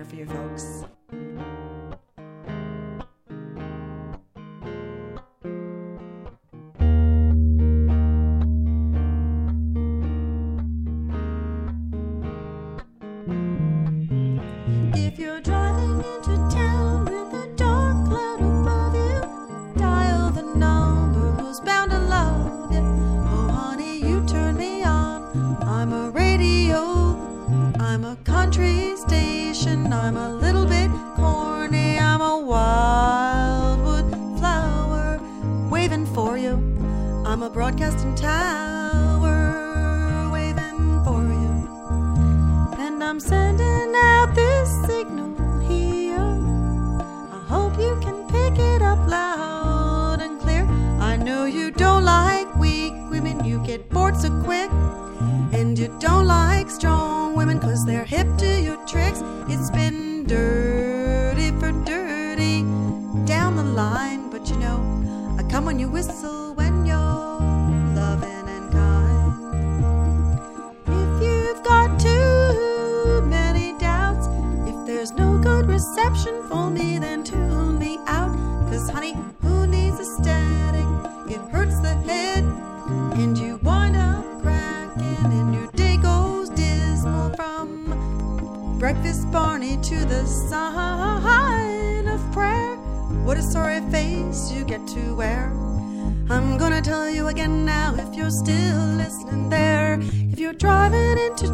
here for you folks. If you're driving into town with a dark cloud above you, dial the number who's bound to love you. Oh honey, you turn me on. I'm a radio, I'm a country station, I'm a little bit corny, I'm a wildwood flower waving for you. I'm a broadcasting tower waving for you. And I'm sending out this signal here. I hope you can pick it up loud and clear. I know you don't like weak women, you get bored so quick. And you don't like strong women 'cause they're hip to your tricks. It's been dirty for dirty down the line, but you know, I come when you whistle when you're loving and kind. If you've got too many doubts, if there's no good reception for me, then tune me out. 'Cause honey, who needs a static? It hurts the head and you wind up cracking and your day goes dismal from breakfast Barney to the sign of prayer. What a sorry face you get to wear. I'm gonna tell you again now if you're still listening there. If you're driving into